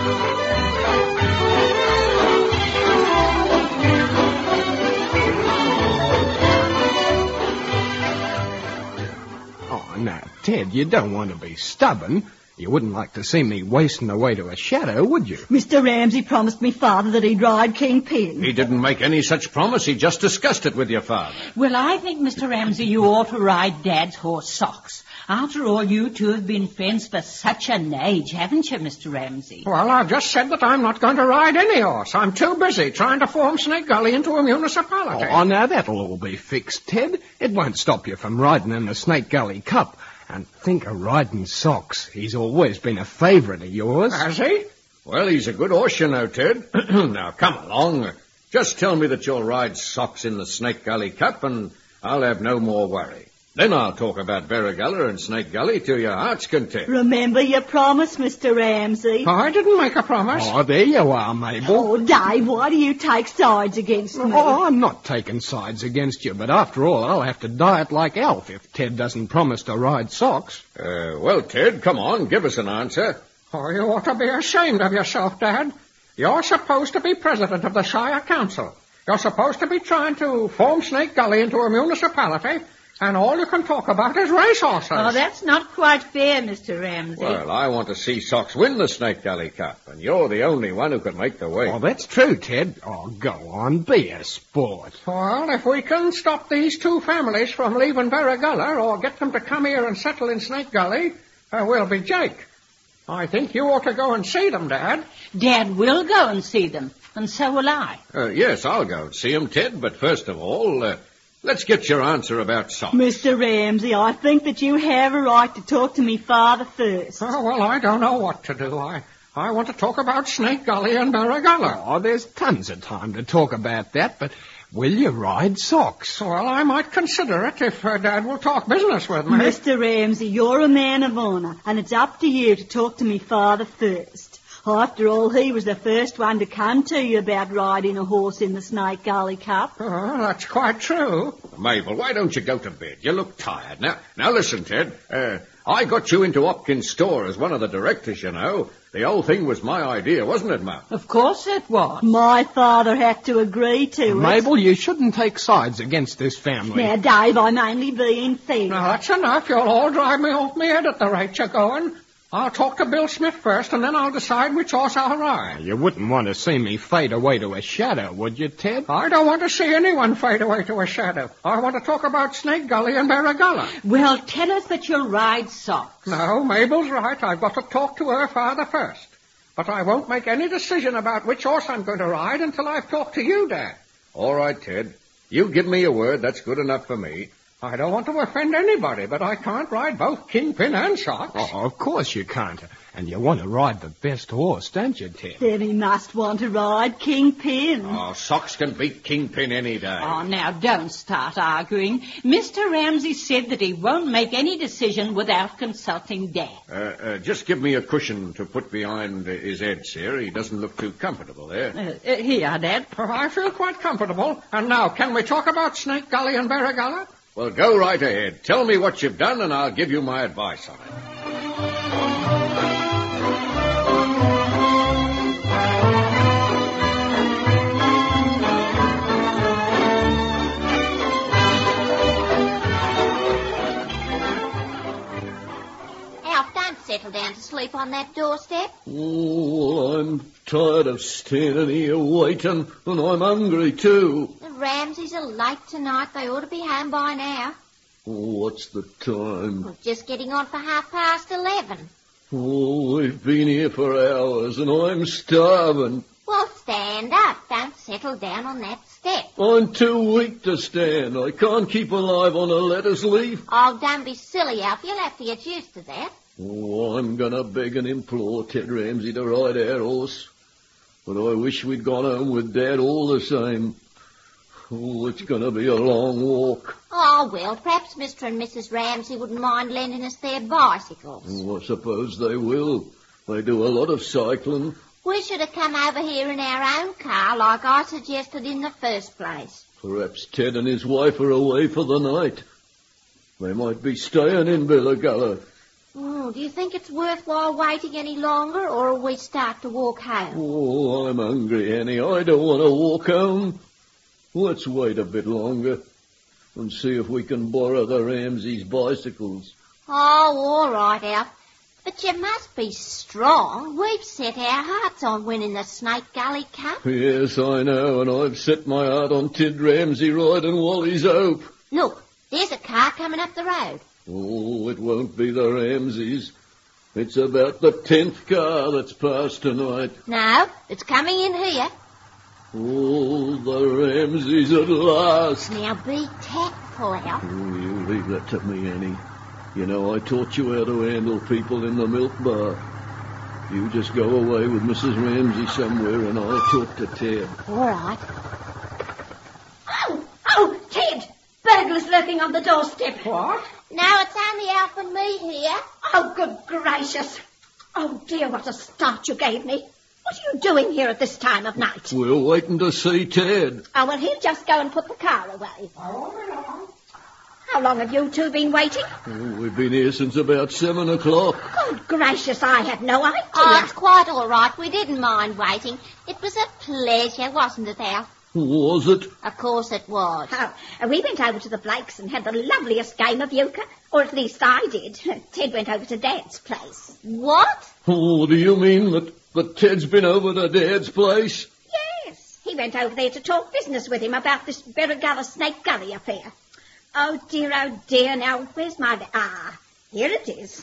Oh, now, Ted, you don't want to be stubborn. You wouldn't like to see me wasting away to a shadow, would you? Mr. Ramsay promised me father that he'd ride Kingpin. He didn't make any such promise. He just discussed it with your father. Well, I think, Mr. Ramsay, you ought to ride Dad's horse, Socks. After all, you two have been friends for such an age, haven't you, Mr. Ramsay? Well, I've just said that I'm not going to ride any horse. I'm too busy trying to form Snake Gully into a municipality. Oh, now that'll all be fixed, Ted. It won't stop you from riding in the Snake Gully Cup. And think of riding Socks. He's always been a favourite of yours. Has he? Well, he's a good horse, you know, Ted. Now, come along. Just tell me that you'll ride Socks in the Snake Gully Cup, and I'll have no more worry. Then I'll talk about Berrigalla and Snake Gully to your heart's content. Remember your promise, Mr. Ramsay. I didn't make a promise. Oh, there you are, Mabel. Oh, Dave, why do you take sides against me? Oh, I'm not taking sides against you, but after all, I'll have to diet like Alf if Ted doesn't promise to ride Socks. Well, Ted, come on, give us an answer. Oh, you ought to be ashamed of yourself, Dad. You're supposed to be president of the Shire Council. You're supposed to be trying to form Snake Gully into a municipality, and all you can talk about is racehorses. Oh, that's not quite fair, Mr. Ramsay. Well, I want to see Socks win the Snake Gully Cup, and you're the only one who can make the way. Oh, that's true, Ted. Oh, go on, be a sport. Well, if we can stop these two families from leaving Berrigalla or get them to come here and settle in Snake Gully, we'll be Jake. I think you ought to go and see them, Dad. Dad will go and see them, and so will I. Yes, I'll go and see him, Ted, but first of all, let's get your answer about Socks. Mr. Ramsay, I think that you have a right to talk to me father first. Oh, well, I don't know what to do. I want to talk about Snake Gully and Berrigalla. Oh, there's tons of time to talk about that, but will you ride Socks? Well, I might consider it if Dad will talk business with me. Mr. Ramsay, you're a man of honour, and it's up to you to talk to me father first. After all, he was the first one to come to you about riding a horse in the Snake Gully Cup. Oh, that's quite true. Mabel, why don't you go to bed? You look tired. Now listen, Ted. I got you into Hopkins' store as one of the directors, you know. The whole thing was my idea, wasn't it, Ma? Of course it was. My father had to agree to it. Mabel, you shouldn't take sides against this family. Now, Dave, I'm only being fair. Now, that's enough. You'll all drive me off my head at the rate you're going. I'll talk to Bill Smith first, and then I'll decide which horse I'll ride. You wouldn't want to see me fade away to a shadow, would you, Ted? I don't want to see anyone fade away to a shadow. I want to talk about Snake Gully and Berrigalla. Well, tell us that you'll ride Socks. No, Mabel's right. I've got to talk to her father first. But I won't make any decision about which horse I'm going to ride until I've talked to you, Dad. All right, Ted. You give me your word. That's good enough for me. I don't want to offend anybody, but I can't ride both Kingpin and Socks. Oh, of course you can't. And you want to ride the best horse, don't you, Ted? Then he must want to ride Kingpin. Oh, Socks can beat Kingpin any day. Oh, now don't start arguing. Mr. Ramsay said that he won't make any decision without consulting Dad. Just give me a cushion to put behind his head, sir. He doesn't look too comfortable there. Here, Dad. I feel quite comfortable. And now, can we talk about Snake Gully and Berrigalla? Well, go right ahead. Tell me what you've done, and I'll give you my advice on it. Alf, don't settle down to sleep on that doorstep. Oh, I'm tired of standing here waiting, and I'm hungry too. The Ramsays are late tonight. They ought to be home by now. Oh, what's the time? Well, just getting on for 11:30. Oh, we've been here for hours, and I'm starving. Well, stand up. Don't settle down on that step. I'm too weak to stand. I can't keep alive on a lettuce leaf. Oh, don't be silly, Alf. You'll have to get used to that. Oh, I'm going to beg and implore Ted Ramsay to ride our horse. But I wish we'd gone home with Dad all the same. Oh, it's going to be a long walk. Oh, well, perhaps Mr. and Mrs. Ramsay wouldn't mind lending us their bicycles. Oh, I suppose they will. They do a lot of cycling. We should have come over here in our own car like I suggested in the first place. Perhaps Ted and his wife are away for the night. They might be staying in Berrigalla. Do you think it's worthwhile waiting any longer, or will we start to walk home? Oh, I'm hungry, Annie. I don't want to walk home. Let's wait a bit longer and see if we can borrow the Ramsey's bicycles. Oh, all right, Alf. But you must be strong. We've set our hearts on winning the Snake Gully Cup. Yes, I know, and I've set my heart on Ted Ramsey riding Wally's Hope. Look, there's a car coming up the road. Oh, it won't be the Ramseys. It's about the 10th car that's passed tonight. No, it's coming in here. Oh, the Ramseys at last. Now be tactful, Alf. Oh, you leave that to me, Annie. You know, I taught you how to handle people in the milk bar. You just go away with Mrs. Ramsey somewhere and I'll talk to Ted. All right. Oh, Ted! Burglars lurking on the doorstep. What? No, it's only Alf and me here. Oh, good gracious. Oh, dear, what a start you gave me. What are you doing here at this time of night? We're waiting to see Ted. Oh, well, he'll just go and put the car away. How long have you two been waiting? Oh, we've been here since about 7 o'clock. Good gracious, I had no idea. Oh, it's quite all right. We didn't mind waiting. It was a pleasure, wasn't it, Alf? Was it? Of course it was. Oh, we went over to the Blakes and had the loveliest game of euchre. Or at least I did. Ted went over to Dad's place. What? Oh, do you mean that Ted's been over to Dad's place? Yes, he went over there to talk business with him about this Berrigalla Snake Gully affair. Oh, dear, now, where's my... here it is.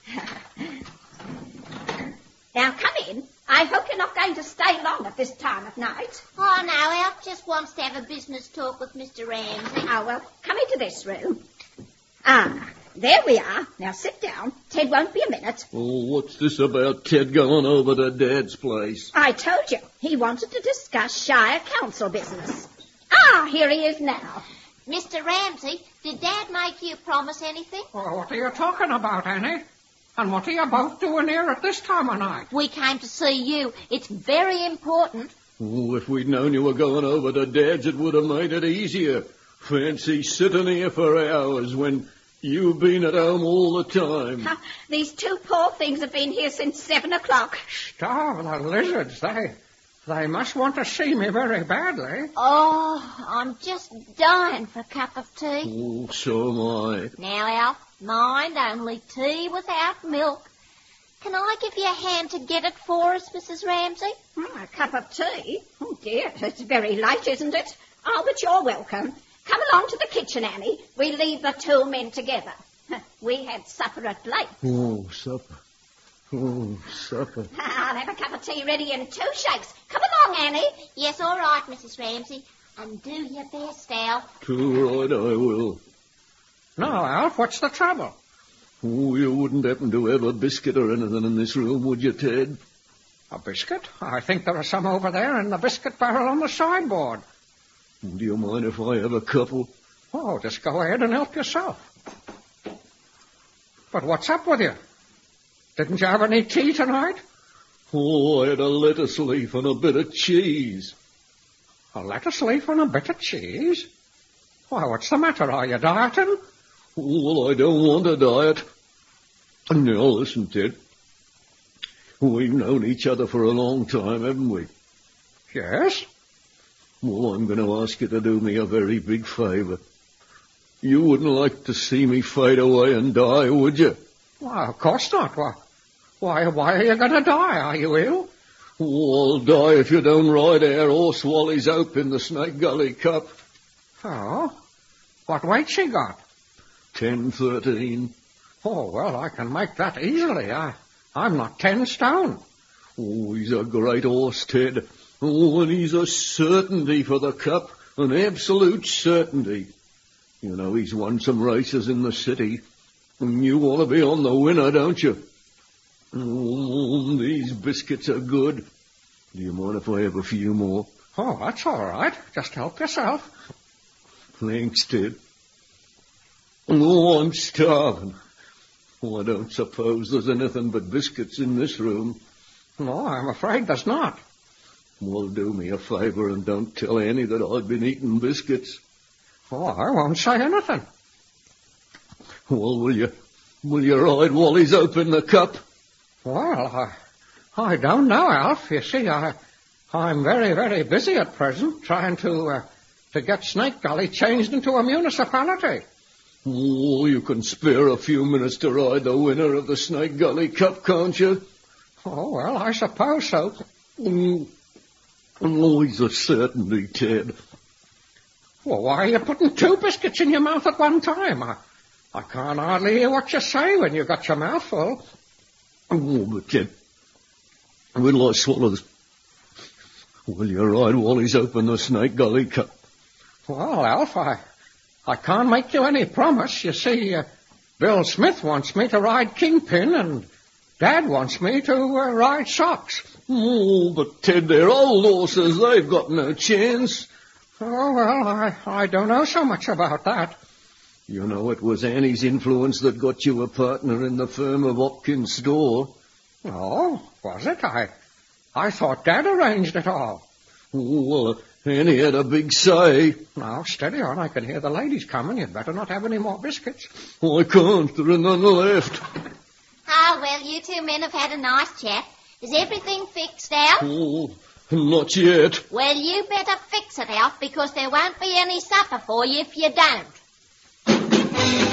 Now, come in. I hope you're not going to stay long at this time of night. Oh, no, Alf just wants to have a business talk with Mr. Ramsey. Oh, well, come into this room. There we are. Now, sit down. Ted won't be a minute. Oh, what's this about Ted going over to Dad's place? I told you. He wanted to discuss Shire Council business. Here he is now. Mr. Ramsey, did Dad make you promise anything? Well, what are you talking about, Annie? And what are you both doing here at this time of night? We came to see you. It's very important. Oh, if we'd known you were going over to Dad's, it would have made it easier. Fancy sitting here for hours when you've been at home all the time. These two poor things have been here since 7 o'clock. Starve the lizards. They must want to see me very badly. Oh, I'm just dying for a cup of tea. Oh, so am I. Now, Alf, mind only tea without milk. Can I give you a hand to get it for us, Mrs. Ramsey? A cup of tea? Oh, dear, it's very late, isn't it? Oh, but you're welcome. Come along to the kitchen, Annie. We leave the two men together. We had supper at Blake's. Oh, supper. Oh, supper. I'll have a cup of tea ready in 2 shakes. Come along, Annie. Yes, all right, Mrs. Ramsey. And do your best, Alf. Too right, I will. No, Alf, what's the trouble? Oh, you wouldn't happen to have a biscuit or anything in this room, would you, Ted? A biscuit? I think there are some over there in the biscuit barrel on the sideboard. Do you mind if I have a couple? Oh, just go ahead and help yourself. But what's up with you? Didn't you have any tea tonight? Oh, I had a lettuce leaf and a bit of cheese. A lettuce leaf and a bit of cheese? Why, what's the matter? Are you dieting? Oh, well, I don't want a diet. Now, listen, Ted. We've known each other for a long time, haven't we? Yes. Well, I'm going to ask you to do me a very big favour. You wouldn't like to see me fade away and die, would you? Why, of course not. Why are you going to die? Are you ill? Oh, I'll die if you don't ride our horse Wally's Hope in the Snake Gully Cup. Oh? What weight she got? 10-13. Oh, well, I can make that easily. I'm not 10 stone. Oh, he's a great horse, Ted. Oh, and he's a certainty for the Cup, an absolute certainty. You know, he's won some races in the city, and you want to be on the winner, don't you? Oh, these biscuits are good. Do you mind if I have a few more? Oh, that's all right. Just help yourself. Thanks, Ted. Oh, I'm starving. Oh, I don't suppose there's anything but biscuits in this room. No, I'm afraid there's not. Well, do me a favour and don't tell Annie that I've been eating biscuits. Oh, I won't say anything. Well, will you Will you ride Wally's open the cup? Well, I don't know, Alf. You see, I'm very, very busy at present trying to get Snake Gully changed into a municipality. Oh, you can spare a few minutes to ride the winner of the Snake Gully Cup, can't you? Oh, well, I suppose so. Oh, he's a certainty, Ted. Well, why are you putting 2 biscuits in your mouth at one time? I can't hardly hear what you say when you've got your mouth full. Oh, but Ted, will I swallow this? Will you ride Wally's open the Snake Gully Cup? Well, Alf, I can't make you any promise. You see, Bill Smith wants me to ride Kingpin, and Dad wants me to ride Socks. Oh, but Ted, they're old horses. They've got no chance. Oh, well, I don't know so much about that. You know, it was Annie's influence that got you a partner in the firm of Hopkins Store. Oh, was it? I thought Dad arranged it all. Oh, well, Annie had a big say. Now, steady on. I can hear the ladies coming. You'd better not have any more biscuits. I can't. There are none left. Ah, well, you 2 men have had a nice chat. Is everything fixed, Alf? Oh, not yet. Well, you better fix it, Alf, because there won't be any supper for you if you don't.